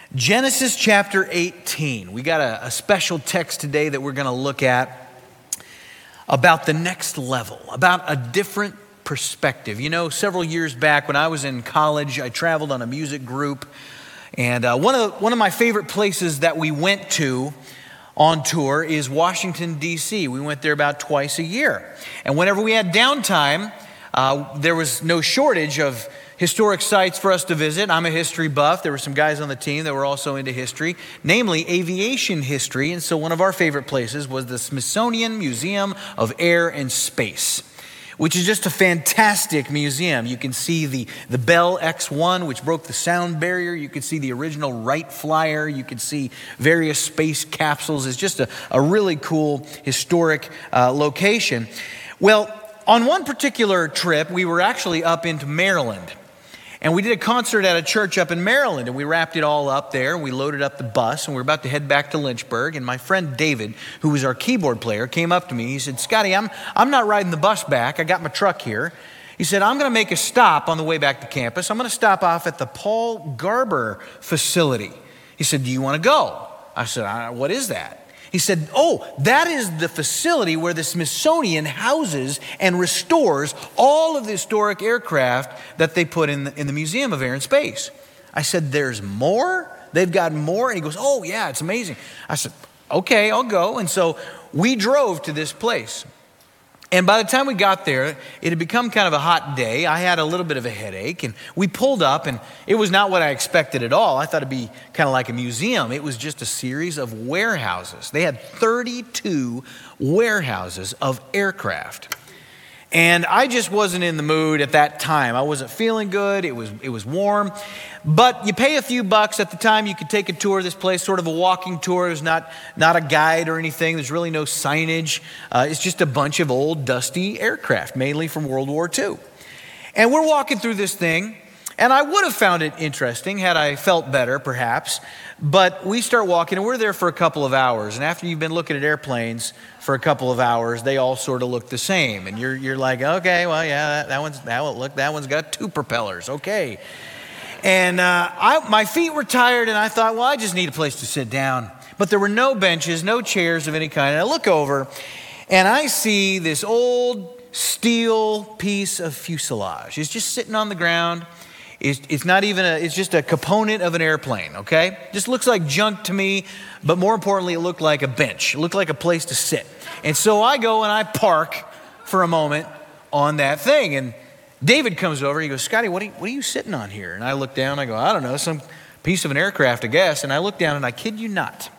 Genesis chapter 18. We got a special text today that we're going to look at about the next level, about a different perspective. You know, several years back when I was in college, I traveled on a music group, and one of my favorite places that we went to on tour is Washington, D.C. We went there about twice a year. And whenever we had downtime, there was no shortage of historic sites for us to visit. I'm a history buff. There were some guys on the team that were also into history, namely aviation history. And so one of our favorite places was the Smithsonian Museum of Air and Space, which is just a fantastic museum. You can see the Bell X-1, which broke the sound barrier. You can see the original Wright Flyer. You can see various space capsules. It's just a really cool historic location. Well, on one particular trip, we were actually up into Maryland. And we did a concert at a church up in Maryland, and we wrapped it all up there, and we loaded up the bus, and we were about to head back to Lynchburg. And my friend David, who was our keyboard player, came up to me. He said, "Scotty, I'm not riding the bus back. I got my truck here." He said, "I'm going to make a stop on the way back to campus. I'm going to stop off at the Paul Garber facility." He said, "Do you want to go?" I said, "What is that?" He said, "Oh, that is the facility where the Smithsonian houses and restores all of the historic aircraft that they put in the Museum of Air and Space." I said, "There's more? They've got more?" And he goes, "Oh, yeah, it's amazing." I said, "Okay, I'll go." And so we drove to this place. And by the time we got there, it had become kind of a hot day. I had a little bit of a headache, and we pulled up, and it was not what I expected at all. I thought it'd be kind of like a museum. It was just a series of warehouses. They had 32 warehouses of aircraft. And I just wasn't in the mood at that time. I wasn't feeling good. It was warm. But you pay a few bucks at the time. You could take a tour of this place, sort of a walking tour. There's not a guide or anything. There's really no signage. It's just a bunch of old, dusty aircraft, mainly from World War II. And we're walking through this thing. And I would have found it interesting had I felt better, perhaps. But we start walking, and we're there for a couple of hours. And after you've been looking at airplanes for a couple of hours, they all sort of look the same. And you're like, okay, well, yeah, that one's got two propellers. Okay. And my feet were tired, and I thought, well, I just need a place to sit down. But there were no benches, no chairs of any kind. And I look over, and I see this old steel piece of fuselage. It's just sitting on the ground. It's not even it's just a component of an airplane, okay? Just looks like junk to me, but more importantly, it looked like a bench. It looked like a place to sit. And so I go and I park for a moment on that thing. And David comes over, he goes, "Scotty, what are you sitting on here?" And I look down, I go, "I don't know, some piece of an aircraft, I guess." And I look down, and I kid you not,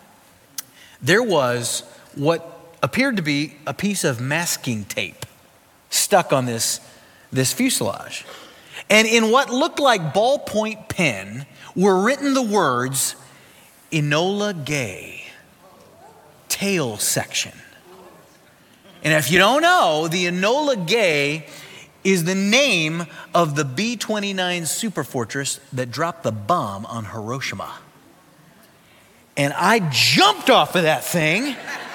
there was what appeared to be a piece of masking tape stuck on this fuselage. And in what looked like ballpoint pen were written the words, "Enola Gay, tail section." And if you don't know, the Enola Gay is the name of the B-29 Superfortress that dropped the bomb on Hiroshima. And I jumped off of that thing.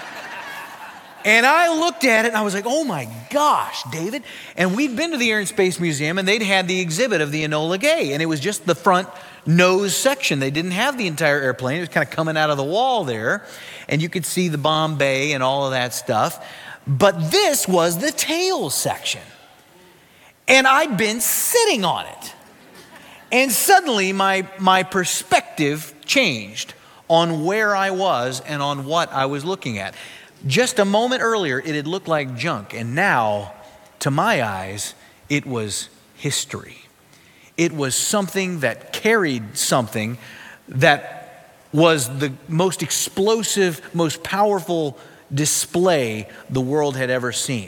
And I looked at it, and I was like, "Oh my gosh, David." And we'd been to the Air and Space Museum, and they'd had the exhibit of the Enola Gay, and it was just the front nose section. They didn't have the entire airplane. It was kind of coming out of the wall there, and you could see the bomb bay and all of that stuff. But this was the tail section. And I'd been sitting on it. And suddenly my perspective changed on where I was and on what I was looking at. Just a moment earlier, it had looked like junk, and now, to my eyes, it was history. It was something that carried something that was the most explosive, most powerful display the world had ever seen.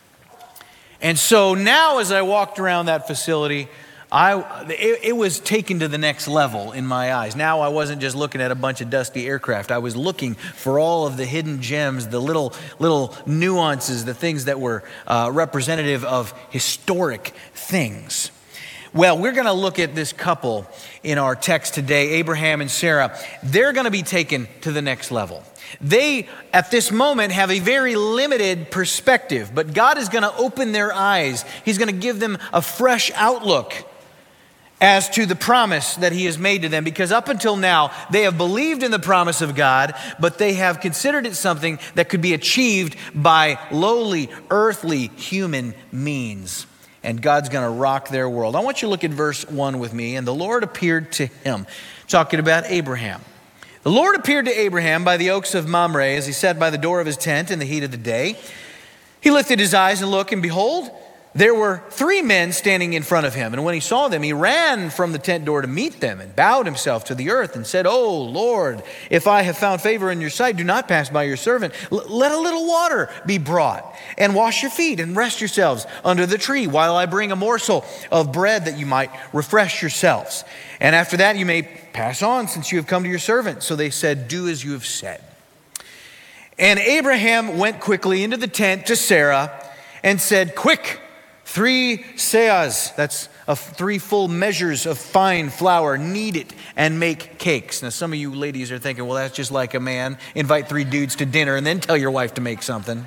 And so now, as I walked around that facility, it was taken to the next level in my eyes. Now I wasn't just looking at a bunch of dusty aircraft. I was looking for all of the hidden gems, the little nuances, the things that were representative of historic things. Well, we're going to look at this couple in our text today, Abraham and Sarah. They're going to be taken to the next level. They, at this moment, have a very limited perspective, but God is going to open their eyes. He's going to give them a fresh outlook. as to the promise that he has made to them, because up until now, they have believed in the promise of God, but they have considered it something that could be achieved by lowly, earthly, human means. And God's going to rock their world. I want you to look at verse 1 with me. And the Lord appeared to him, talking about Abraham. The Lord appeared to Abraham by the oaks of Mamre as he sat by the door of his tent in the heat of the day. He lifted his eyes and looked, and behold, there were 3 men standing in front of him. And when he saw them, he ran from the tent door to meet them and bowed himself to the earth and said, "O Lord, if I have found favor in your sight, do not pass by your servant. Let a little water be brought and wash your feet and rest yourselves under the tree while I bring a morsel of bread that you might refresh yourselves. And after that you may pass on, since you have come to your servant." So they said, "Do as you have said." And Abraham went quickly into the tent to Sarah and said, "Quick, 3 seahs," that's 3 full measures of fine flour, knead it and make cakes. Now some of you ladies are thinking, well, that's just like a man. Invite 3 dudes to dinner and then tell your wife to make something.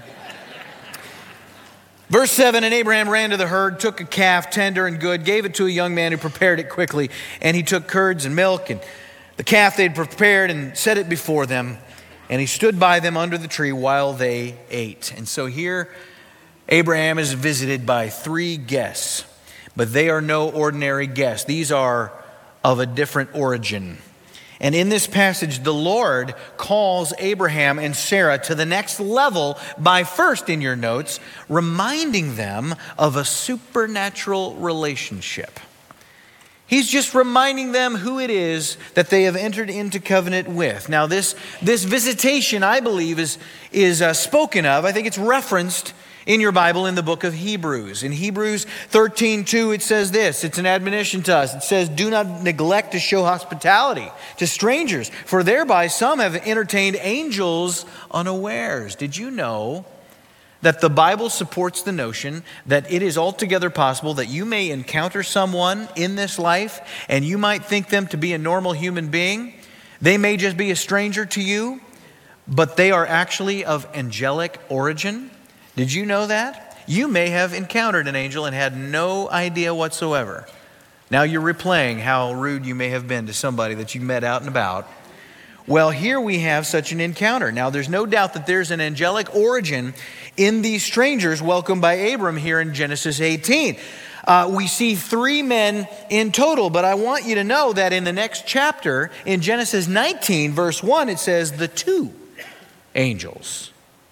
Verse 7, and Abraham ran to the herd, took a calf, tender and good, gave it to a young man who prepared it quickly. And he took curds and milk and the calf they'd prepared and set it before them. And he stood by them under the tree while they ate. And so here Abraham is visited by 3 guests, but they are no ordinary guests. These are of a different origin. And in this passage, the Lord calls Abraham and Sarah to the next level by first, in your notes, reminding them of a supernatural relationship. He's just reminding them who it is that they have entered into covenant with. Now, this visitation, I believe, is spoken of. I think it's referenced in your Bible in the book of Hebrews. In Hebrews 13:2, it says this. It's an admonition to us. It says, "Do not neglect to show hospitality to strangers, for thereby some have entertained angels unawares." Did you know that the Bible supports the notion that it is altogether possible that you may encounter someone in this life and you might think them to be a normal human being? They may just be a stranger to you, but they are actually of angelic origin. Did you know that? You may have encountered an angel and had no idea whatsoever. Now you're replaying how rude you may have been to somebody that you met out and about. Well, here we have such an encounter. Now there's no doubt that there's an angelic origin in these strangers welcomed by Abram here in Genesis 18. We see 3 men in total, but I want you to know that in the next chapter, in Genesis 19, verse 1, it says the 2 angels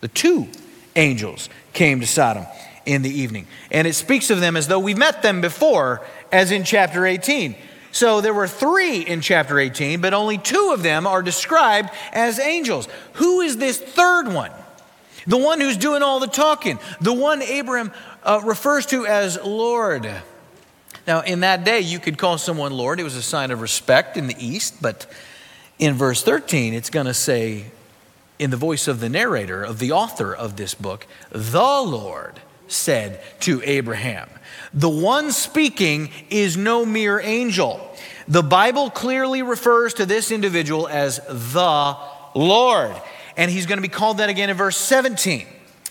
came to Sodom in the evening. And it speaks of them as though we met them before, as in chapter 18. So there were 3 in chapter 18, but only 2 of them are described as angels. Who is this third one? The one who's doing all the talking. The one Abraham refers to as Lord. Now, in that day, you could call someone Lord. It was a sign of respect in the East. But in verse 13, it's going to say, in the voice of the narrator, of the author of this book, "The Lord said to Abraham." The one speaking is no mere angel. The Bible clearly refers to this individual as the Lord. And he's going to be called that again in verse 17.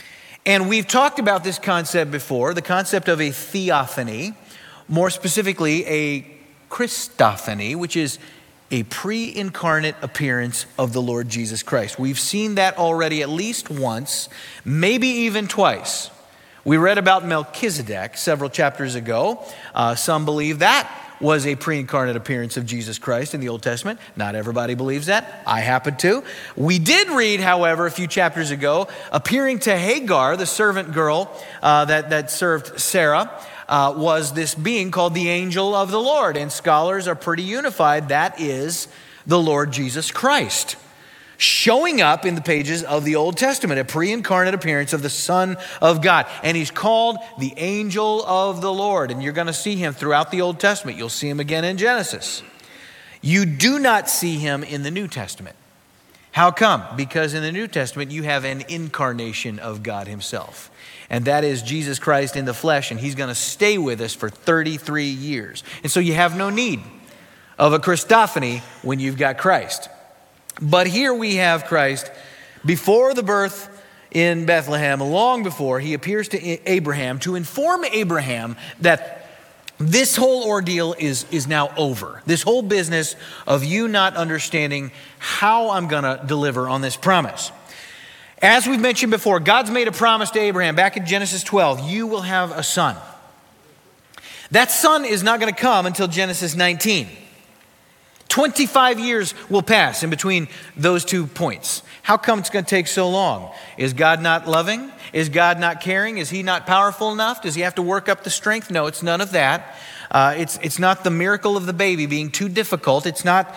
And we've talked about this concept before, the concept of a theophany, more specifically a Christophany, which is a pre-incarnate appearance of the Lord Jesus Christ. We've seen that already at least once, maybe even twice. We read about Melchizedek several chapters ago. Some believe that was a pre-incarnate appearance of Jesus Christ in the Old Testament. Not everybody believes that. I happen to. We did read, however, a few chapters ago, appearing to Hagar, the servant girl that served Sarah, was this being called the angel of the Lord. And scholars are pretty unified. That is the Lord Jesus Christ, showing up in the pages of the Old Testament, a pre-incarnate appearance of the Son of God. And he's called the angel of the Lord. And you're going to see him throughout the Old Testament. You'll see him again in Genesis. You do not see him in the New Testament. How come? Because in the New Testament, you have an incarnation of God himself. And that is Jesus Christ in the flesh. And he's going to stay with us for 33 years. And so you have no need of a Christophany when you've got Christ. But here we have Christ before the birth in Bethlehem, long before he appears to Abraham to inform Abraham that This whole ordeal is now over. This whole business of you not understanding how I'm going to deliver on this promise. As we've mentioned before, God's made a promise to Abraham back in Genesis 12. You will have a son. That son is not going to come until Genesis 19. 25 years will pass in between those 2 points. How come it's going to take so long? Is God not loving? Is God not caring? Is he not powerful enough? Does he have to work up the strength? No, it's none of that. It's not the miracle of the baby being too difficult. It's not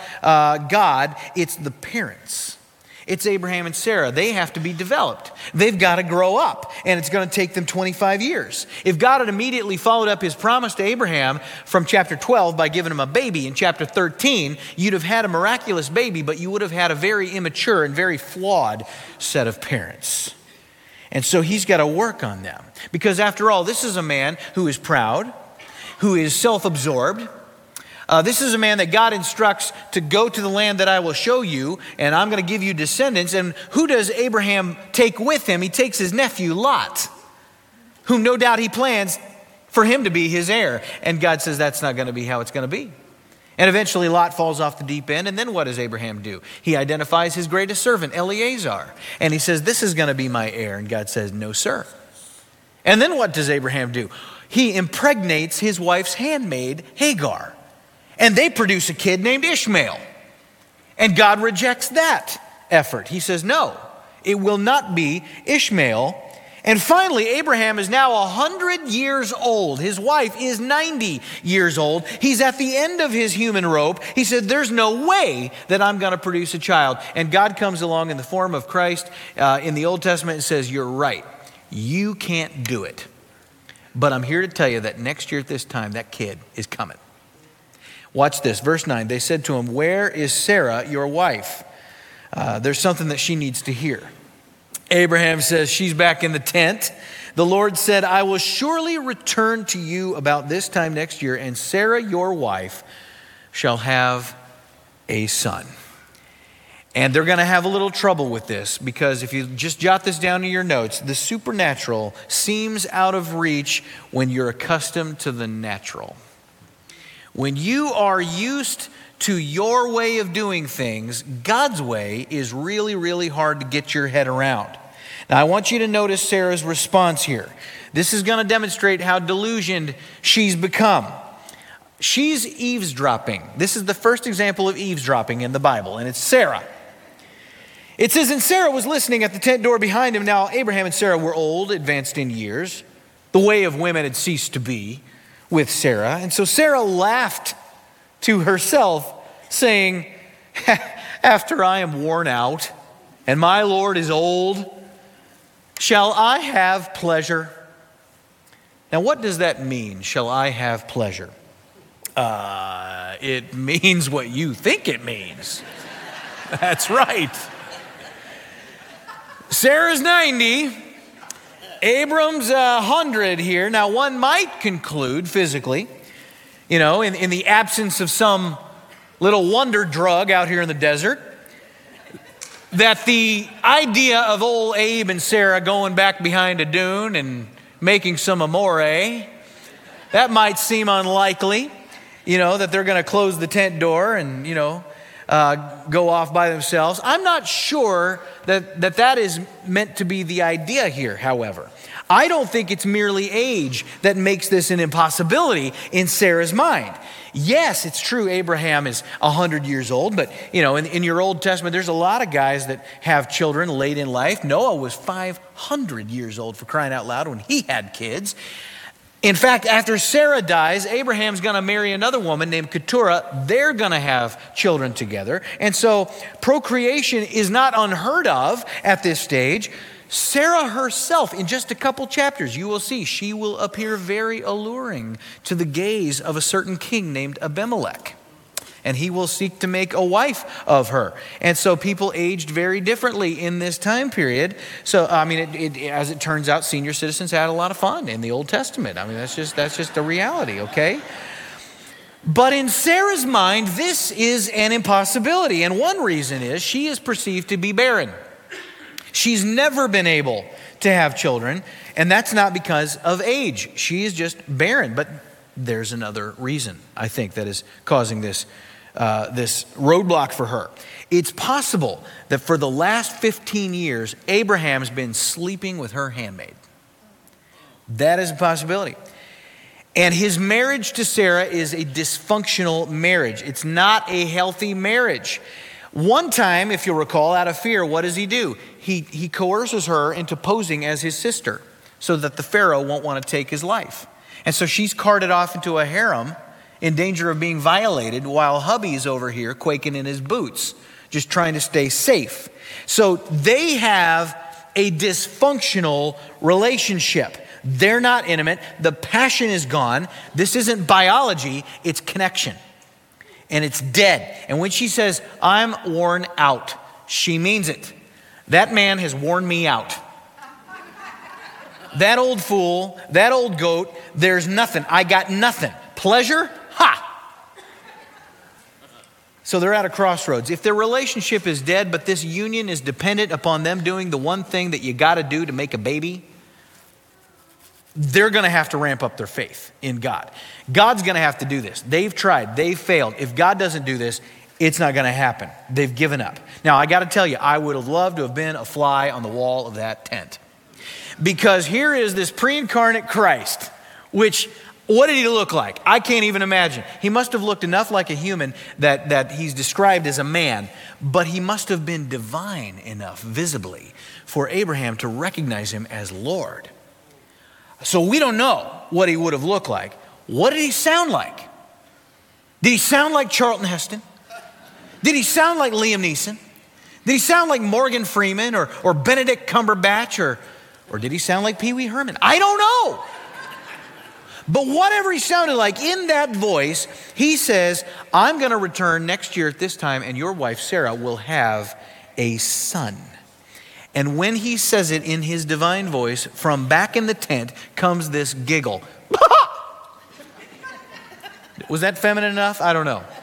God. It's the parents. It's Abraham and Sarah. They have to be developed. They've got to grow up, and it's going to take them 25 years. If God had immediately followed up his promise to Abraham from chapter 12 by giving him a baby in chapter 13, you'd have had a miraculous baby, but you would have had a very immature and very flawed set of parents. And so he's got to work on them. Because after all, this is a man who is proud, who is self-absorbed. This is a man that God instructs to go to the land that I will show you, and I'm going to give you descendants. And who does Abraham take with him? He takes his nephew Lot, whom no doubt he plans for him to be his heir. And God says that's not going to be how it's going to be. And eventually Lot falls off the deep end. And then what does Abraham do? He identifies his greatest servant, Eleazar. And he says, this is going to be my heir. And God says, no, sir. And then what does Abraham do? He impregnates his wife's handmaid, Hagar. And they produce a kid named Ishmael. And God rejects that effort. He says, no, it will not be Ishmael. And finally, Abraham is now 100 years old. His wife is 90 years old. He's at the end of his human rope. He said, there's no way that I'm going to produce a child. And God comes along in the form of Christ in the Old Testament and says, you're right. You can't do it. But I'm here to tell you that next year at this time, that kid is coming. Watch this, verse 9. They said to him, where is Sarah, your wife? There's something that she needs to hear. Abraham says, she's back in the tent. The Lord said, I will surely return to you about this time next year, and Sarah, your wife, shall have a son. And they're going to have a little trouble with this, because if you just jot this down in your notes, the supernatural seems out of reach when you're accustomed to the natural. When you are used to your way of doing things, God's way is really, really hard to get your head around. Now, I want you to notice Sarah's response here. This is going to demonstrate how delusioned she's become. She's eavesdropping. This is the first example of eavesdropping in the Bible, and it's Sarah. It says, and Sarah was listening at the tent door behind him. Now, Abraham and Sarah were old, advanced in years. The way of women had ceased to be with Sarah. And so Sarah laughed to herself, saying, after I am worn out and my Lord is old, shall I have pleasure? Now, what does that mean, shall I have pleasure? It means what you think it means. That's right. Sarah's 90. Abram's 100 here. Now, one might conclude physically, in the absence of some little wonder drug out here in the desert, that the idea of old Abe and Sarah going back behind a dune and making some amore, that might seem unlikely, that they're going to close the tent door and, go off by themselves. I'm not sure that is meant to be the idea here, however. I don't think it's merely age that makes this an impossibility in Sarah's mind. Yes, it's true Abraham is 100 years old, but in your Old Testament, there's a lot of guys that have children late in life. Noah was 500 years old, for crying out loud, when he had kids. In fact, after Sarah dies, Abraham's going to marry another woman named Keturah. They're going to have children together. And so procreation is not unheard of at this stage. Sarah herself, in just a couple chapters, you will see she will appear very alluring to the gaze of a certain king named Abimelech. And he will seek to make a wife of her. And so people aged very differently in this time period. So, as it turns out, senior citizens had a lot of fun in the Old Testament. That's just a reality, okay? But in Sarah's mind, this is an impossibility. And one reason is she is perceived to be barren. She's never been able to have children. And that's not because of age. She is just barren. But there's another reason, I think, that is causing this roadblock for her. It's possible that for the last 15 years, Abraham's been sleeping with her handmaid. That is a possibility. And his marriage to Sarah is a dysfunctional marriage. It's not a healthy marriage. One time, if you'll recall, out of fear, what does he do? He coerces her into posing as his sister so that the Pharaoh won't want to take his life. And so she's carted off into a harem in danger of being violated while hubby's over here quaking in his boots, just trying to stay safe. So they have a dysfunctional relationship. They're not intimate. The passion is gone. This isn't biology, it's connection. And it's dead. And when she says, I'm worn out, she means it. That man has worn me out. That old fool, that old goat, there's nothing. I got nothing. Pleasure? Ha! So they're at a crossroads. If their relationship is dead, but this union is dependent upon them doing the one thing that you got to do to make a baby, they're going to have to ramp up their faith in God. God's going to have to do this. They've tried. They've failed. If God doesn't do this, it's not going to happen. They've given up. Now, I got to tell you, I would have loved to have been a fly on the wall of that tent. Because here is this pre-incarnate Christ, which, what did he look like? I can't even imagine. He must have looked enough like a human that he's described as a man, but he must have been divine enough visibly for Abraham to recognize him as Lord. So we don't know what he would have looked like. What did he sound like? Did he sound like Charlton Heston? Did he sound like Liam Neeson? Did he sound like Morgan Freeman or Benedict Cumberbatch or did he sound like Pee Wee Herman? I don't know. But whatever he sounded like, in that voice, he says, I'm going to return next year at this time and your wife Sarah will have a son. And when he says it in his divine voice, from back in the tent comes this giggle. Was that feminine enough? I don't know.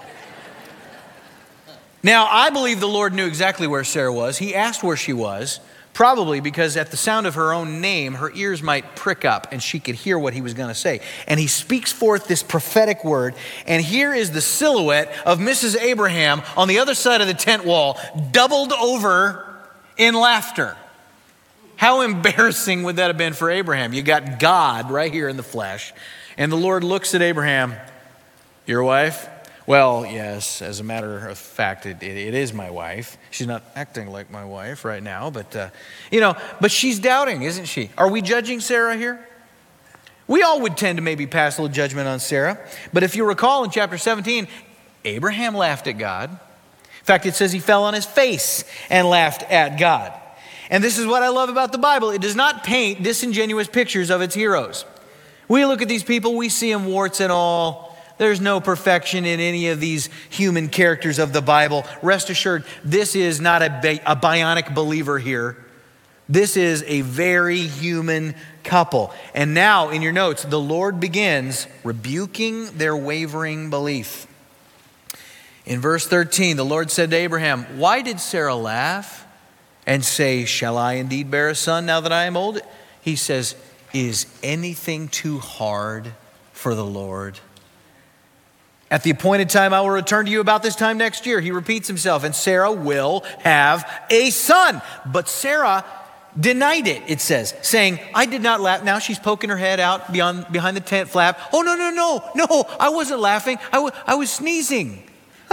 Now, I believe the Lord knew exactly where Sarah was. He asked where she was, probably because at the sound of her own name, her ears might prick up and she could hear what he was going to say. And he speaks forth this prophetic word. And here is the silhouette of Mrs. Abraham on the other side of the tent wall, doubled over in laughter. How embarrassing would that have been for Abraham? You got God right here in the flesh. And the Lord looks at Abraham, your wife? Well, yes, as a matter of fact, it is my wife. She's not acting like my wife right now, but, but she's doubting, isn't she? Are we judging Sarah here? We all would tend to maybe pass a little judgment on Sarah. But if you recall in chapter 17, Abraham laughed at God. In fact, it says he fell on his face and laughed at God. And this is what I love about the Bible. It does not paint disingenuous pictures of its heroes. We look at these people, we see them warts and all. There's no perfection in any of these human characters of the Bible. Rest assured, this is not a bionic believer here. This is a very human couple. And now in your notes, the Lord begins rebuking their wavering belief. In verse 13, the Lord said to Abraham, why did Sarah laugh and say, shall I indeed bear a son now that I am old? He says, is anything too hard for the Lord? At the appointed time, I will return to you about this time next year. He repeats himself, and Sarah will have a son. But Sarah denied it, it says, saying, I did not laugh. Now she's poking her head out behind the tent flap. Oh, no, I wasn't laughing. I was sneezing.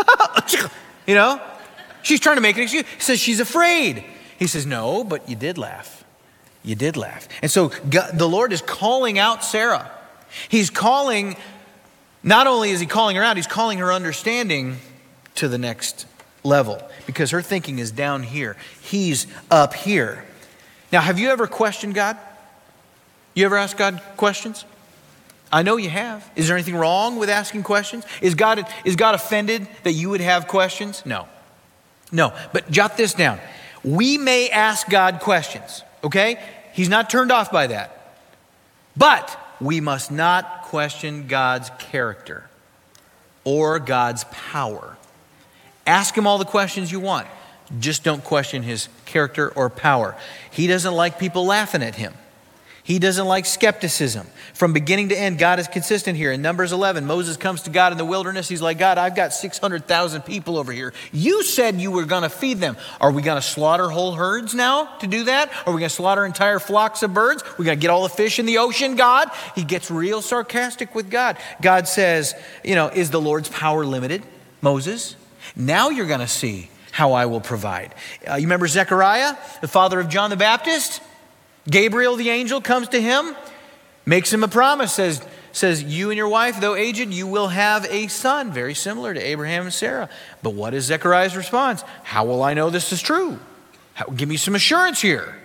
She's trying to make an excuse. He says she's afraid. He says, no, but you did laugh. You did laugh. And so God, the Lord is calling out Sarah. He's calling, not only is he calling her out, he's calling her understanding to the next level because her thinking is down here. He's up here. Now, have you ever questioned God? You ever asked God questions? I know you have. Is there anything wrong with asking questions? Is God offended that you would have questions? No. But jot this down. We may ask God questions, okay? He's not turned off by that. But we must not question God's character or God's power. Ask him all the questions you want. Just don't question his character or power. He doesn't like people laughing at him. He doesn't like skepticism. From beginning to end, God is consistent here. In Numbers 11, Moses comes to God in the wilderness. He's like, God, I've got 600,000 people over here. You said you were going to feed them. Are we going to slaughter whole herds now to do that? Are we going to slaughter entire flocks of birds? We're going to get all the fish in the ocean, God? He gets real sarcastic with God. God says, is the Lord's power limited, Moses? Now you're going to see how I will provide. You remember Zechariah, the father of John the Baptist? Gabriel, the angel, comes to him, makes him a promise, says, you and your wife, though aged, you will have a son, very similar to Abraham and Sarah. But what is Zechariah's response? How will I know this is true? Give me some assurance here.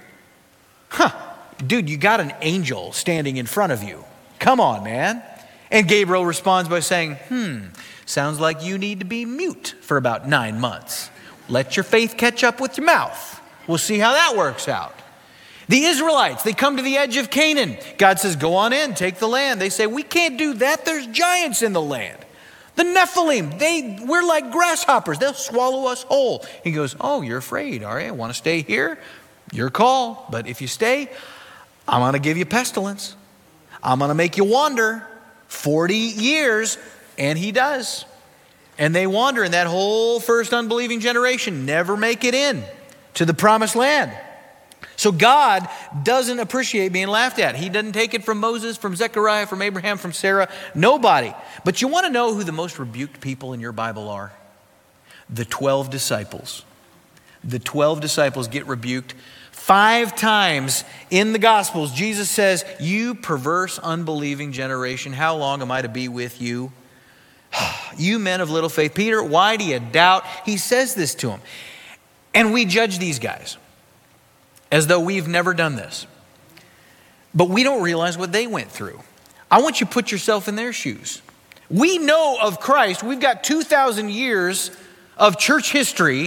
Dude, you got an angel standing in front of you. Come on, man. And Gabriel responds by saying, sounds like you need to be mute for about 9 months. Let your faith catch up with your mouth. We'll see how that works out. The Israelites, they come to the edge of Canaan. God says, go on in, take the land. They say, we can't do that. There's giants in the land. The Nephilim, we're like grasshoppers. They'll swallow us whole. He goes, oh, you're afraid. All right, want to stay here? Your call. But if you stay, I'm going to give you pestilence. I'm going to make you wander 40 years. And he does. And they wander, and that whole first unbelieving generation never make it in to the promised land. So God doesn't appreciate being laughed at. He doesn't take it from Moses, from Zechariah, from Abraham, from Sarah, nobody. But you want to know who the most rebuked people in your Bible are? The 12 disciples. The 12 disciples get rebuked 5 times in the Gospels. Jesus says, you perverse, unbelieving generation, how long am I to be with you? You men of little faith. Peter, why do you doubt? He says this to them. And we judge these guys as though we've never done this. But we don't realize what they went through. I want you to put yourself in their shoes. We know of Christ. We've got 2,000 years of church history.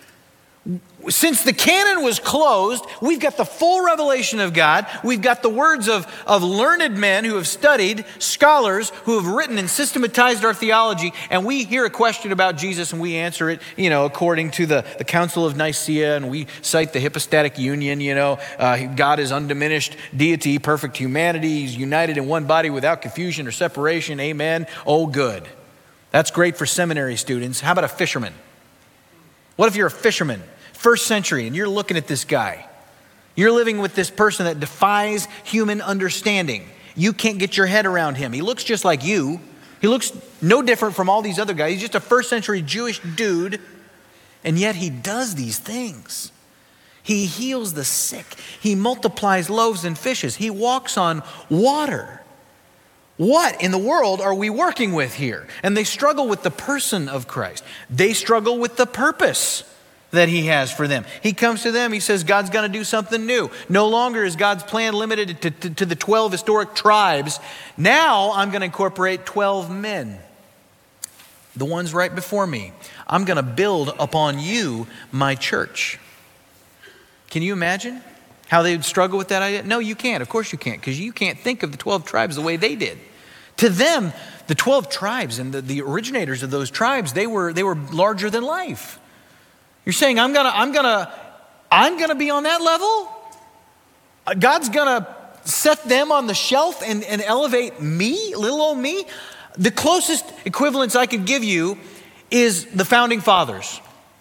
Since the canon was closed, we've got the full revelation of God. We've got the words of learned men who have studied, scholars who have written and systematized our theology. And we hear a question about Jesus and we answer it, according to the Council of Nicaea. And we cite the hypostatic union, God is undiminished deity, perfect humanity. He's united in one body without confusion or separation. Amen. Oh, good. That's great for seminary students. How about a fisherman? What if you're a fisherman? First century, and you're looking at this guy. You're living with this person that defies human understanding. You can't get your head around him. He looks just like you. He looks no different from all these other guys. He's just a first century Jewish dude, and yet he does these things. He heals the sick. He multiplies loaves and fishes. He walks on water. What in the world are we working with here? And they struggle with the person of Christ. They struggle with the purpose that he has for them. He comes to them, he says, God's going to do something new. No longer is God's plan limited to the 12 historic tribes. Now I'm going to incorporate 12 men, the ones right before me. I'm going to build upon you my church. Can you imagine how they would struggle with that idea? No, you can't. Of course you can't, because you can't think of the 12 tribes the way they did. To them, the 12 tribes and the originators of those tribes, they were larger than life. You're saying I'm gonna be on that level? God's gonna set them on the shelf and elevate me, little old me? The closest equivalence I could give you is the founding fathers.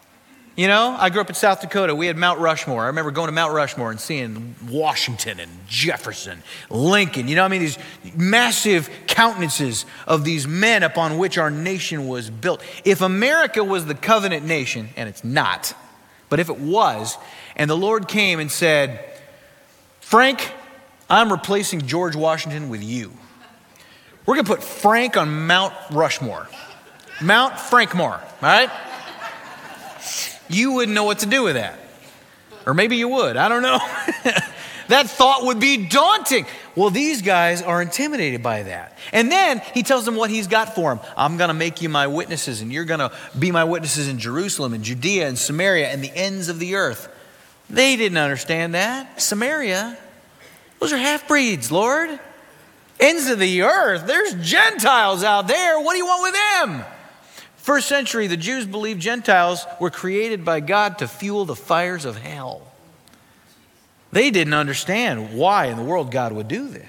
I grew up in South Dakota. We had Mount Rushmore. I remember going to Mount Rushmore and seeing Washington and Jefferson, Lincoln. These massive countenances of these men upon which our nation was built. If America was the covenant nation, and it's not, but if it was, and the Lord came and said, Frank, I'm replacing George Washington with you. We're going to put Frank on Mount Rushmore. Mount Frankmore, all right? You wouldn't know what to do with that. Or maybe you would. I don't know. That thought would be daunting. Well, these guys are intimidated by that. And then he tells them what he's got for them. I'm going to make you my witnesses, and you're going to be my witnesses in Jerusalem and Judea and Samaria and the ends of the earth. They didn't understand that. Samaria, those are half-breeds, Lord. Ends of the earth. There's Gentiles out there. What do you want with them? First century, the Jews believed Gentiles were created by God to fuel the fires of hell. They didn't understand why in the world God would do this.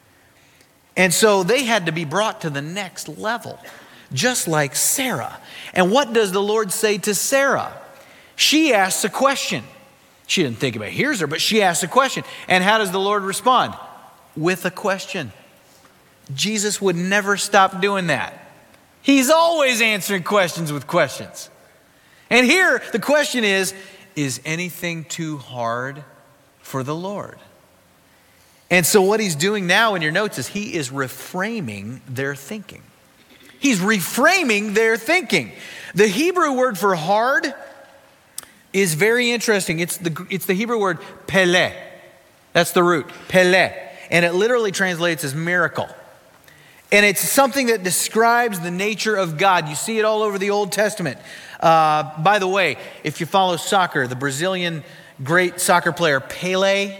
And so they had to be brought to the next level, just like Sarah. And what does the Lord say to Sarah? She asks a question. She didn't think about it, here's her, but she asks a question. And how does the Lord respond? With a question. Jesus would never stop doing that. He's always answering questions with questions. And here the question is anything too hard for the Lord? And so what he's doing now in your notes is he is reframing their thinking. He's reframing their thinking. The Hebrew word for hard is very interesting. It's the Hebrew word pele. That's the root, pele. And it literally translates as miracle. And it's something that describes the nature of God. You see it all over the Old Testament. By the way, if you follow soccer, the Brazilian great soccer player Pelé,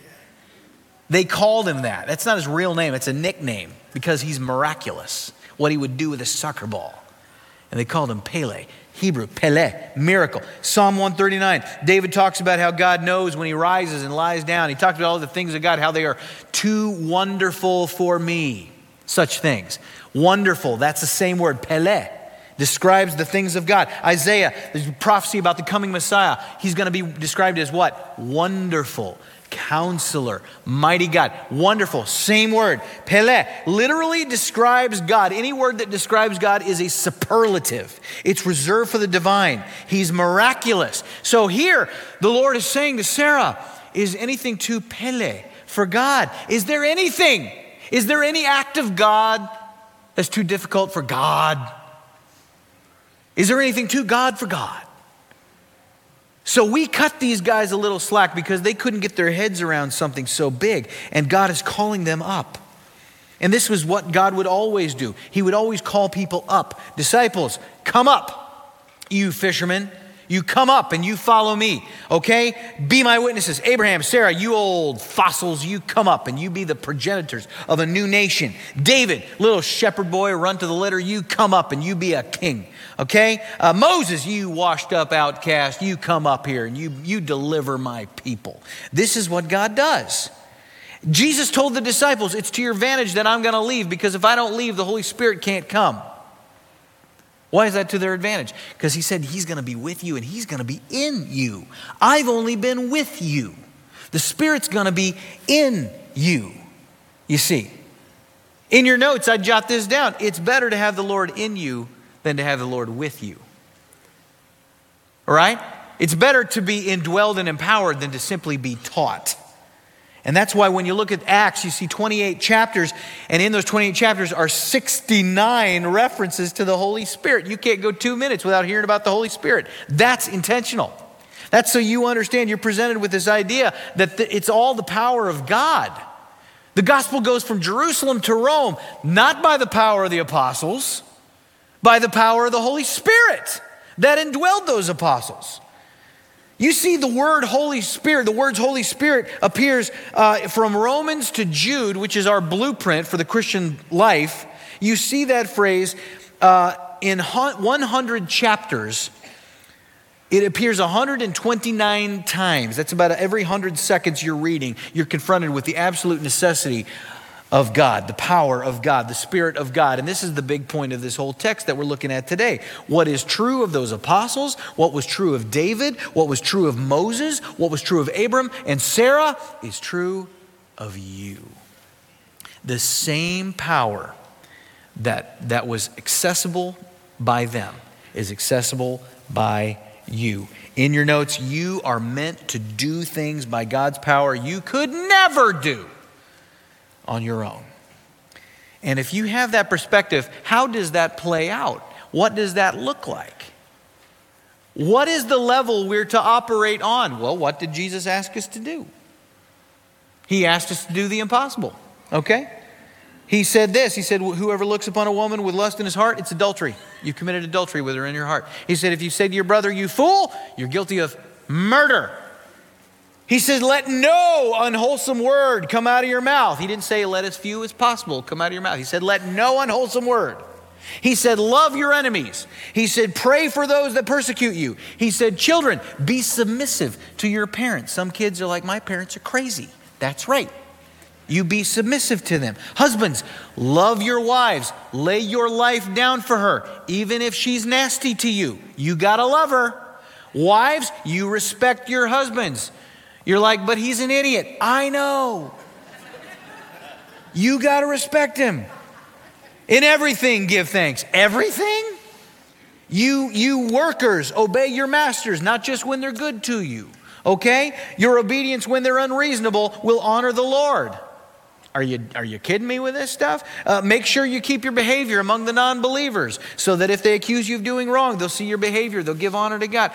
they called him that. That's not his real name. It's a nickname because he's miraculous, what he would do with a soccer ball. And they called him Pelé. Hebrew, Pelé, miracle. Psalm 139, David talks about how God knows when he rises and lies down. He talks about all the things of God, how they are too wonderful for me. Such things. Wonderful, that's the same word, Pelé. Describes the things of God. Isaiah, there's a prophecy about the coming Messiah. He's going to be described as what? Wonderful, Counselor, Mighty God. Wonderful, same word. Pelé literally describes God. Any word that describes God is a superlative. It's reserved for the divine. He's miraculous. So here, the Lord is saying to Sarah, is anything too Pelé for God? Is there anything? Is there any act of God that's too difficult for God? Is there anything too God for God? So we cut these guys a little slack because they couldn't get their heads around something so big, and God is calling them up. And this was what God would always do. He would always call people up. Disciples, come up, you fishermen. You come up and you follow me, okay? Be my witnesses. Abraham, Sarah, you old fossils, you come up and you be the progenitors of a new nation. David, little shepherd boy, run to the litter, you come up and you be a king, okay? Moses, you washed up outcast, you come up here and you deliver my people. This is what God does. Jesus told the disciples, it's to your advantage that I'm going to leave, because if I don't leave, the Holy Spirit can't come. Why is that to their advantage? Because he said he's going to be with you and he's going to be in you. I've only been with you. The Spirit's going to be in you. You see, in your notes, I jot this down. It's better to have the Lord in you than to have the Lord with you. All right? It's better to be indwelled and empowered than to simply be taught. And that's why when you look at Acts, you see 28 chapters, and in those 28 chapters are 69 references to the Holy Spirit. You can't go 2 minutes without hearing about the Holy Spirit. That's intentional. That's so you understand you're presented with this idea that it's all the power of God. The gospel goes from Jerusalem to Rome, not by the power of the apostles, by the power of the Holy Spirit that indwelled those apostles. You see the word Holy Spirit, the words Holy Spirit appears from Romans to Jude, which is our blueprint for the Christian life. You see that phrase in 100 chapters. It appears 129 times. That's about every 100 seconds you're reading, you're confronted with the absolute necessity of God, the power of God, the Spirit of God. And this is the big point of this whole text that we're looking at today. What is true of those apostles, what was true of David, what was true of Moses, what was true of Abram and Sarah is true of you. The same power that was accessible by them is accessible by you. In your notes, you are meant to do things by God's power you could never do on your own. And if you have that perspective, how does that play out? What does that look like? What is the level we're to operate on? Well, what did Jesus ask us to do? He asked us to do the impossible, okay? He said this, he said, whoever looks upon a woman with lust in his heart, it's adultery. You've committed adultery with her in your heart. He said, if you say to your brother, you fool, you're guilty of murder. He says, let no unwholesome word come out of your mouth. He didn't say, let as few as possible come out of your mouth. He said, let no unwholesome word. He said, love your enemies. He said, pray for those that persecute you. He said, children, be submissive to your parents. Some kids are like, my parents are crazy. That's right. You be submissive to them. Husbands, love your wives. Lay your life down for her, even if she's nasty to you. You gotta love her. Wives, you respect your husbands. You're like, but he's an idiot. I know. You gotta respect him. In everything, give thanks. Everything? You workers, obey your masters, not just when they're good to you. Okay? Your obedience when they're unreasonable will honor the Lord. Are you kidding me with this stuff? Make sure you keep your behavior among the non-believers so that if they accuse you of doing wrong, they'll see your behavior. They'll give honor to God.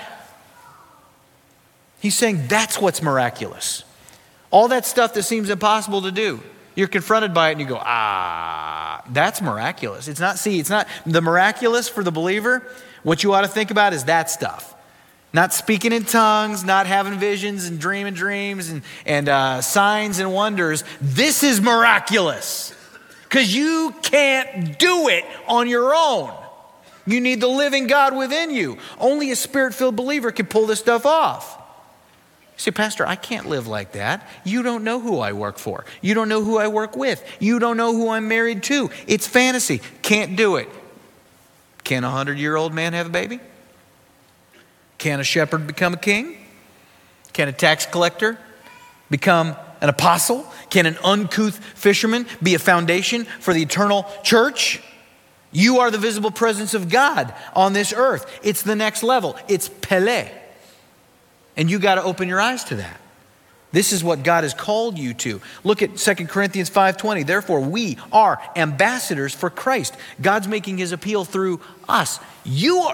He's saying that's what's miraculous. All that stuff that seems impossible to do, you're confronted by it and you go, that's miraculous. It's not the miraculous for the believer. What you ought to think about is that stuff. Not speaking in tongues, not having visions and dreaming dreams and signs and wonders. This is miraculous because you can't do it on your own. You need the living God within you. Only a spirit-filled believer can pull this stuff off. You say, Pastor, I can't live like that. You don't know who I work for. You don't know who I work with. You don't know who I'm married to. It's fantasy. Can't do it. Can a 100-year-old man have a baby? Can a shepherd become a king? Can a tax collector become an apostle? Can an uncouth fisherman be a foundation for the eternal church? You are the visible presence of God on this earth. It's the next level. It's Pele. And you got to open your eyes to that. This is what God has called you to. Look at 2 Corinthians 5:20. Therefore, we are ambassadors for Christ. God's making his appeal through us. You're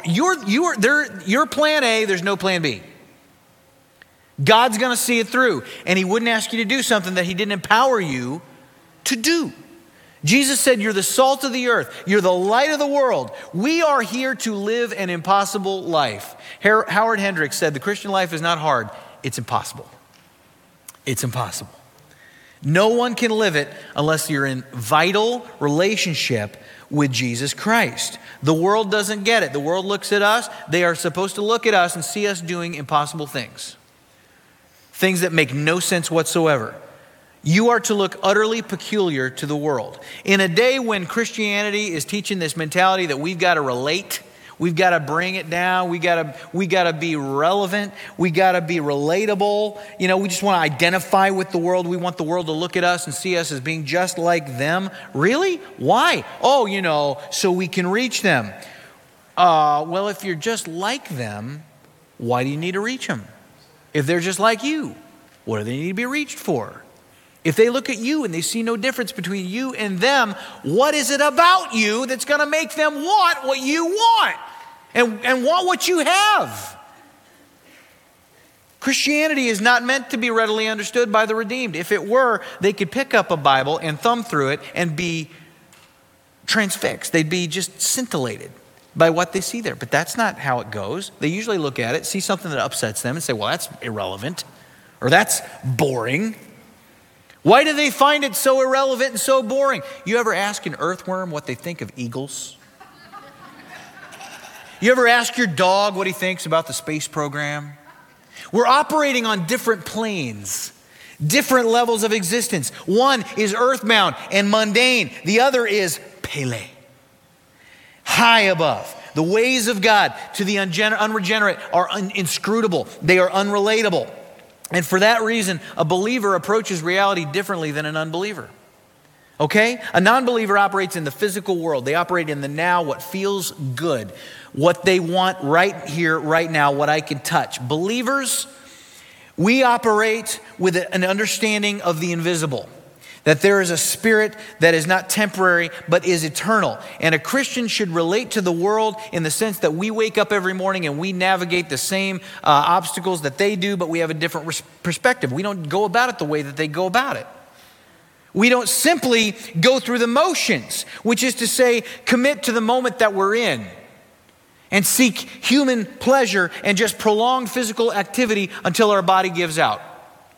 plan A, there's no plan B. God's going to see it through. And he wouldn't ask you to do something that he didn't empower you to do. Jesus said, you're the salt of the earth. You're the light of the world. We are here to live an impossible life. Howard Hendricks said, the Christian life is not hard. It's impossible. It's impossible. No one can live it unless you're in vital relationship with Jesus Christ. The world doesn't get it. The world looks at us. They are supposed to look at us and see us doing impossible things. Things that make no sense whatsoever. You are to look utterly peculiar to the world. In a day when Christianity is teaching this mentality that we've got to relate, we've got to bring it down, we got to be relevant, we got to be relatable. You know, we just want to identify with the world. We want the world to look at us and see us as being just like them. Really? Why? Oh, so we can reach them. Well, if you're just like them, why do you need to reach them? If they're just like you, what do they need to be reached for? If they look at you and they see no difference between you and them, what is it about you that's going to make them want what you want and want what you have? Christianity is not meant to be readily understood by the redeemed. If it were, they could pick up a Bible and thumb through it and be transfixed. They'd be just scintillated by what they see there. But that's not how it goes. They usually look at it, see something that upsets them and say, well, that's irrelevant or that's boring. Why do they find it so irrelevant and so boring? You ever ask an earthworm what they think of eagles? You ever ask your dog what he thinks about the space program? We're operating on different planes, different levels of existence. One is earthbound and mundane. The other is Pele, high above. The ways of God to the unregenerate are inscrutable. They are unrelatable. And for that reason, a believer approaches reality differently than an unbeliever. Okay? A non-believer operates in the physical world. They operate in the now, what feels good, what they want right here, right now, what I can touch. Believers, we operate with an understanding of the invisible, that there is a spirit that is not temporary, but is eternal. And a Christian should relate to the world in the sense that we wake up every morning and we navigate the same obstacles that they do, but we have a different perspective. We don't go about it the way that they go about it. We don't simply go through the motions, which is to say, commit to the moment that we're in and seek human pleasure and just prolonged physical activity until our body gives out.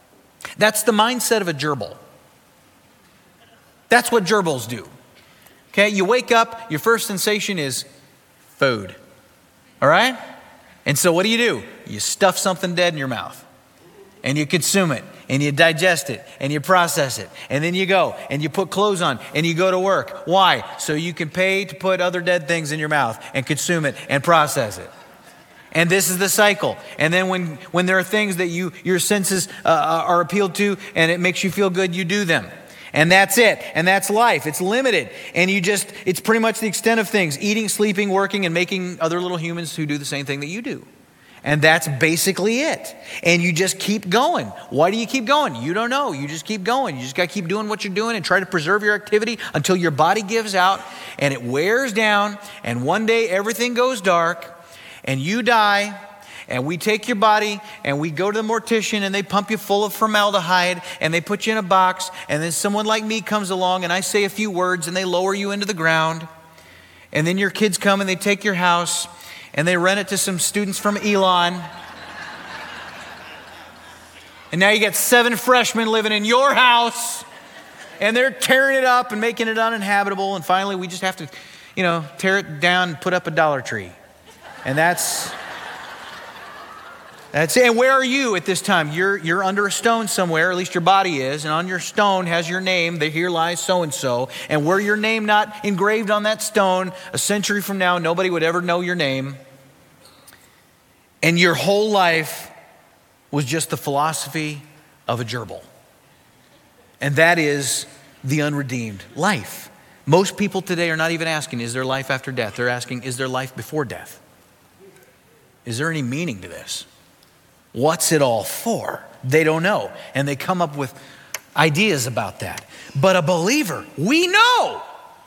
That's the mindset of a gerbil. That's what gerbils do. Okay, you wake up, your first sensation is food. All right? And so what do? You stuff something dead in your mouth. And you consume it, and you digest it, and you process it. And then you go, and you put clothes on, and you go to work. Why? So you can pay to put other dead things in your mouth and consume it and process it. And this is the cycle. And then when there are things that your senses are appealed to, and it makes you feel good, you do them. And that's it. And that's life. It's limited. And it's pretty much the extent of things. Eating, sleeping, working, and making other little humans who do the same thing that you do. And that's basically it. And you just keep going. Why do you keep going? You don't know. You just keep going. You just got to keep doing what you're doing and try to preserve your activity until your body gives out and it wears down. And one day everything goes dark and you die. And we take your body and we go to the mortician and they pump you full of formaldehyde and they put you in a box. And then someone like me comes along and I say a few words and they lower you into the ground. And then your kids come and they take your house and they rent it to some students from Elon. And now you got 7 freshmen living in your house. And they're tearing it up and making it uninhabitable. And finally, we just have to, tear it down and put up a Dollar Tree. And that's it. And where are you at this time? You're under a stone somewhere, at least your body is. And on your stone has your name. Here lies so-and-so. And were your name not engraved on that stone, a century from now, nobody would ever know your name. And your whole life was just the philosophy of a gerbil. And that is the unredeemed life. Most people today are not even asking, is there life after death? They're asking, is there life before death? Is there any meaning to this? What's it all for? They don't know. And they come up with ideas about that. But a believer, we know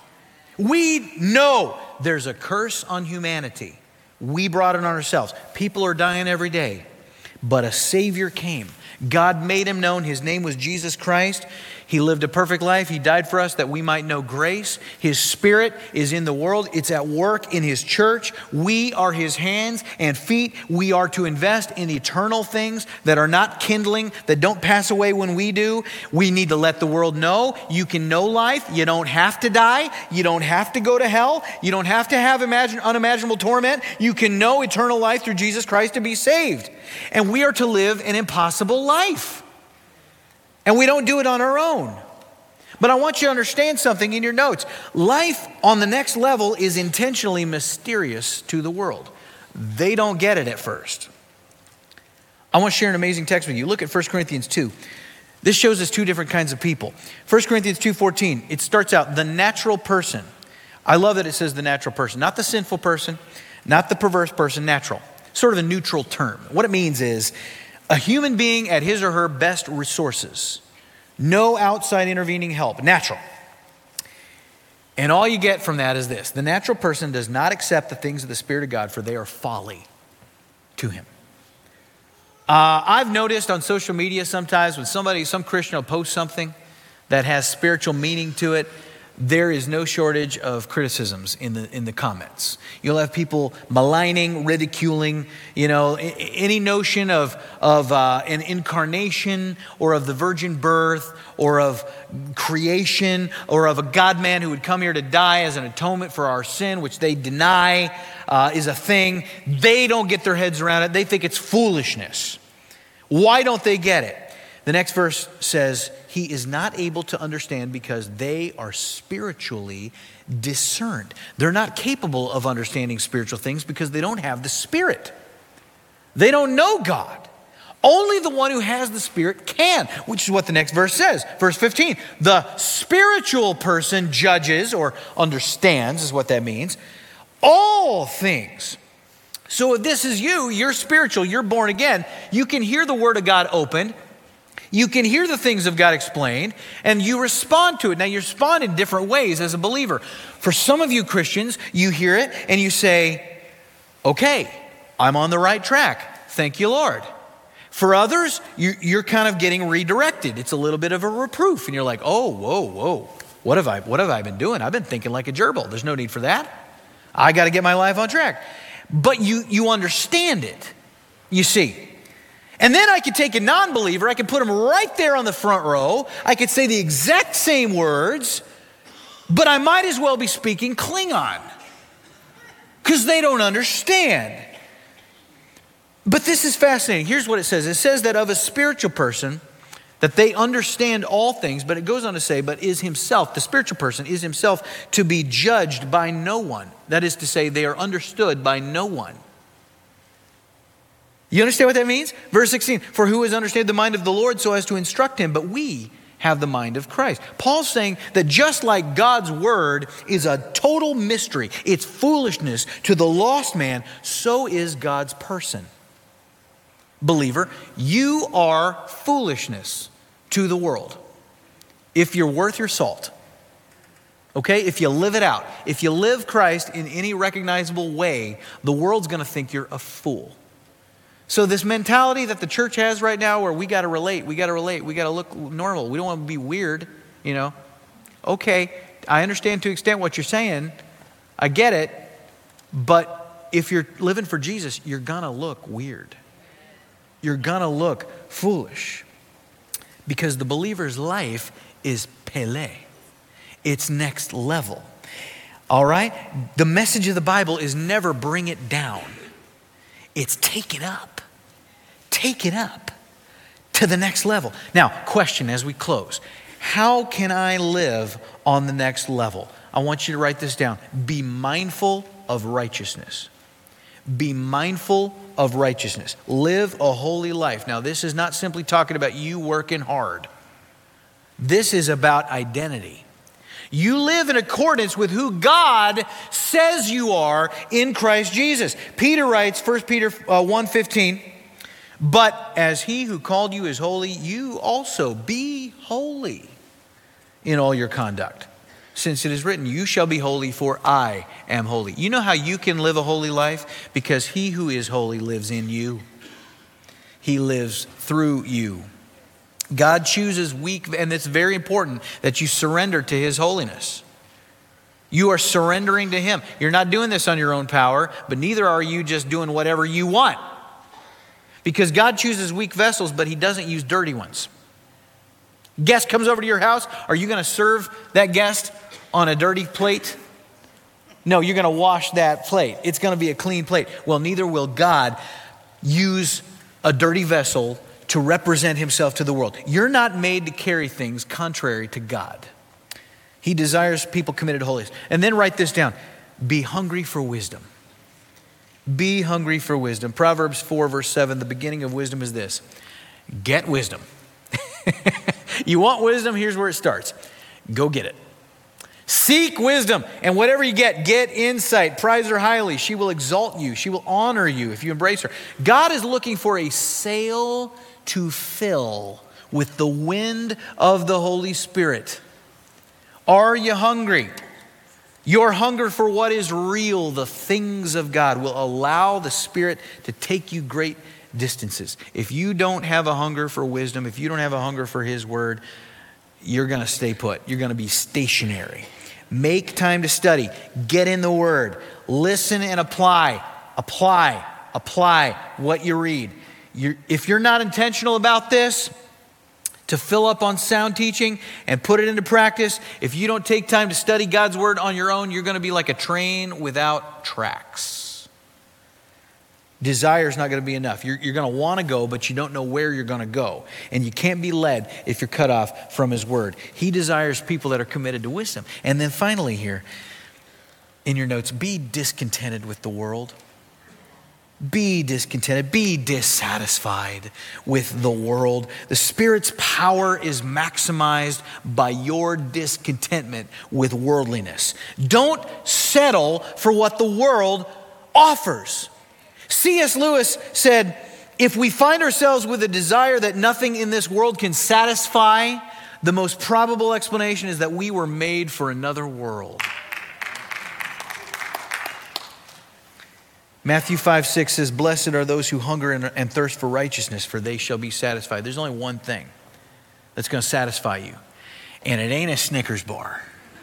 there's a curse on humanity. We brought it on ourselves. People are dying every day. But a Savior came. God made him known. His name was Jesus Christ. He lived a perfect life. He died for us that we might know grace. His Spirit is in the world. It's at work in His church. We are His hands and feet. We are to invest in eternal things that are not kindling, that don't pass away when we do. We need to let the world know you can know life. You don't have to die. You don't have to go to hell. You don't have to have unimaginable torment. You can know eternal life through Jesus Christ to be saved. And we are to live an impossible life. And we don't do it on our own. But I want you to understand something in your notes. Life on the next level is intentionally mysterious to the world. They don't get it at first. I want to share an amazing text with you. Look at 1 Corinthians 2. This shows us 2 different kinds of people. 1 Corinthians 2:14, it starts out, the natural person. I love that it says the natural person. Not the sinful person, not the perverse person, natural. Sort of a neutral term. What it means is, a human being at his or her best resources. No outside intervening help. Natural. And all you get from that is this. The natural person does not accept the things of the Spirit of God, for they are folly to him. I've noticed on social media sometimes when some Christian will post something that has spiritual meaning to it, there is no shortage of criticisms in the comments. You'll have people maligning, ridiculing, any notion of an incarnation or of the virgin birth or of creation or of a God-man who would come here to die as an atonement for our sin, which they deny is a thing. They don't get their heads around it. They think it's foolishness. Why don't they get it? The next verse says, he is not able to understand because they are spiritually discerned. They're not capable of understanding spiritual things because they don't have the Spirit. They don't know God. Only the one who has the Spirit can, which is what the next verse says. Verse 15, the spiritual person judges or understands is what that means. All things. So if this is you, you're spiritual, you're born again, you can hear the Word of God opened. You can hear the things of God explained, and you respond to it. Now, you respond in different ways as a believer. For some of you Christians, you hear it and you say, okay, I'm on the right track. Thank you, Lord. For others, you're kind of getting redirected. It's a little bit of a reproof, and you're like, oh, whoa. What have I been doing? I've been thinking like a gerbil. There's no need for that. I got to get my life on track. But you understand it, you see. And then I could take a non-believer, I could put him right there on the front row. I could say the exact same words, but I might as well be speaking Klingon because they don't understand. But this is fascinating. Here's what it says. It says that of a spiritual person, that they understand all things, but it goes on to say, but is himself, the spiritual person is himself to be judged by no one. That is to say, they are understood by no one. You understand what that means? Verse 16, for who has understood the mind of the Lord so as to instruct him? But we have the mind of Christ. Paul's saying that just like God's word is a total mystery, it's foolishness to the lost man, so is God's person. Believer, you are foolishness to the world if you're worth your salt. Okay? If you live it out, if you live Christ in any recognizable way, the world's going to think you're a fool. So this mentality that the church has right now where we got to relate, we got to look normal, we don't want to be weird, you know. Okay, I understand to an extent what you're saying. I get it. But if you're living for Jesus, you're going to look weird. You're going to look foolish. Because the believer's life is Pele. It's next level. All right? The message of the Bible is never bring it down. It's take it up. Take it up to the next level. Now, question as we close. How can I live on the next level? I want you to write this down. Be mindful of righteousness. Be mindful of righteousness. Live a holy life. Now, this is not simply talking about you working hard. This is about identity. You live in accordance with who God says you are in Christ Jesus. Peter writes, 1 Peter 1:15, but as he who called you is holy, you also be holy in all your conduct. Since it is written, you shall be holy, for I am holy. You know how you can live a holy life? Because he who is holy lives in you. He lives through you. God chooses weak, and it's very important that you surrender to his holiness. You are surrendering to him. You're not doing this on your own power, but neither are you just doing whatever you want. Because God chooses weak vessels, but he doesn't use dirty ones. Guest comes over to your house. Are you going to serve that guest on a dirty plate? No, you're going to wash that plate. It's going to be a clean plate. Well, neither will God use a dirty vessel to represent himself to the world. You're not made to carry things contrary to God. He desires people committed to holiness. And then write this down. Be hungry for wisdom. Be hungry for wisdom. Proverbs 4 verse 7, the beginning of wisdom is this. Get wisdom. You want wisdom? Here's where it starts. Go get it. Seek wisdom, and whatever you get insight. Prize her highly. She will exalt you. She will honor you if you embrace her. God is looking for a sail to fill with the wind of the Holy Spirit. Are you hungry? Your hunger for what is real, the things of God, will allow the Spirit to take you great distances. If you don't have a hunger for wisdom, if you don't have a hunger for his word, you're going to stay put. You're going to be stationary. Make time to study. Get in the word. Listen and apply. Apply what you read. If you're not intentional about this, to fill up on sound teaching and put it into practice, if you don't take time to study God's word on your own, you're going to be like a train without tracks. Desire is not going to be enough. You're going to want to go, but you don't know where you're going to go. And you can't be led if you're cut off from his word. He desires people that are committed to wisdom. And then finally here, in your notes, be discontented with the world. Be discontented. Be dissatisfied with the world. The Spirit's power is maximized by your discontentment with worldliness. Don't settle for what the world offers. C.S. Lewis said, if we find ourselves with a desire that nothing in this world can satisfy, the most probable explanation is that we were made for another world. Matthew 5:6 says, blessed are those who hunger and thirst for righteousness, for they shall be satisfied. There's only one thing that's going to satisfy you, and it ain't a Snickers bar.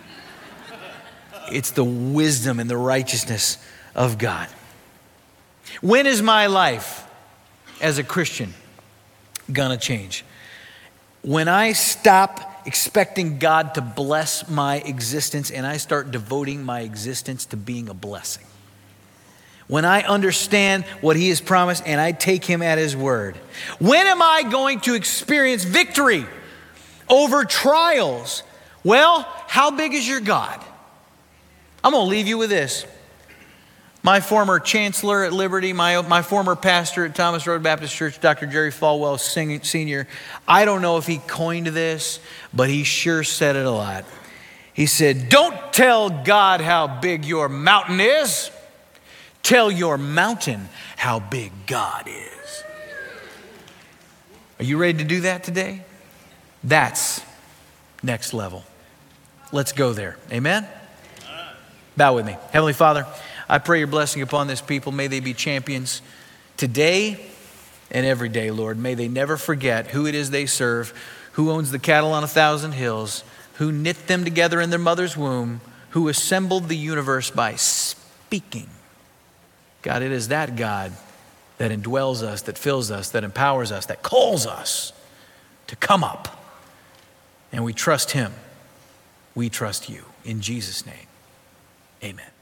It's the wisdom and the righteousness of God. When is my life as a Christian gonna change? When I stop expecting God to bless my existence and I start devoting my existence to being a blessing. When I understand what he has promised and I take him at his word. When am I going to experience victory over trials? Well, how big is your God? I'm going to leave you with this. My former chancellor at Liberty, my former pastor at Thomas Road Baptist Church, Dr. Jerry Falwell Sr., I don't know if he coined this, but he sure said it a lot. He said, don't tell God how big your mountain is. Tell your mountain how big God is. Are you ready to do that today? That's next level. Let's go there. Amen? Bow with me. Heavenly Father, I pray your blessing upon this people. May they be champions today and every day, Lord. May they never forget who it is they serve, who owns the cattle on 1,000 hills, who knit them together in their mother's womb, who assembled the universe by speaking. God, it is that God that indwells us, that fills us, that empowers us, that calls us to come up. And we trust him. We trust you. In Jesus' name, amen.